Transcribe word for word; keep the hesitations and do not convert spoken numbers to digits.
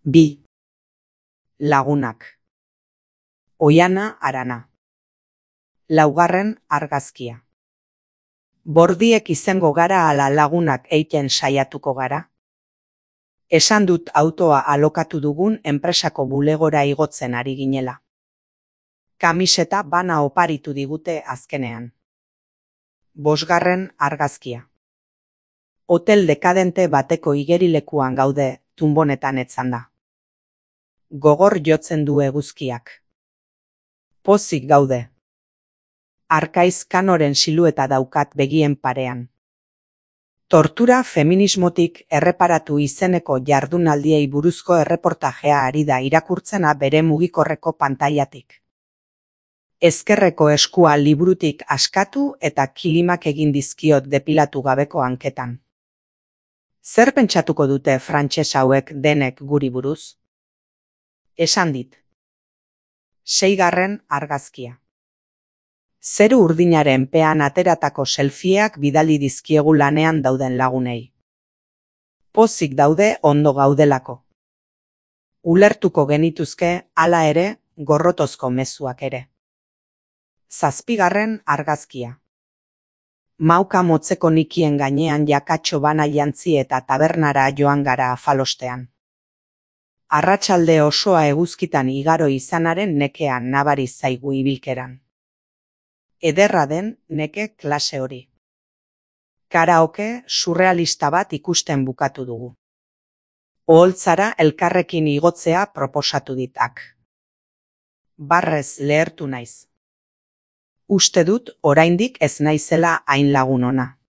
Bi. Lagunak. Oiana Arana. Laugarren argazkia. Bordiek izango gara ala lagunak eiten saiatuko gara? Esan dut autoa alokatu dugun enpresako bulegora igotzen ari ginela. Kamiseta bana oparitu digute azkenean. Bosgarren argazkia. Hotel dekadente bateko igerilekuan gaude, tunbonetan etzanda. Gogor jotzen du eguzkiak. Pozik gaude. Arkaiz Kanoren silueta daukat begien parean. Tortura feminismotik erreparatu izeneko jardunaldiei buruzko erreportajea ari da irakurtzena bere mugikorreko pantailatik. Ezkerreko eskua liburutik askatu eta kilimak egin dizkiot depilatu gabeko hanketan. Zer pentsatuko dute frantses hauek denek guri buruz? Esan dit. Seigarren argazkia. Zeru urdinaren pean ateratako selfieak bidali dizkiegu lanean dauden lagunei. Pozik daude ondo gaudelako. Ulertuko genituzke, hala ere, gorrotozko mezuak ere. Zazpigarren argazkia. Mauka motzeko nikien gainean jakatxo bana jantzi eta tabernara joan gara afalostean. Arratsalde osoa eguzkitan igaro izanaren nekean nabari zaigu ibilkeran. Ederra den neke klase hori. Karaoke surrealista bat ikusten bukatu dugu. Oholtzara elkarrekin igotzea proposatu ditak. Barrez lehertu naiz. Uste dut oraindik ez naizela hain lagun ona.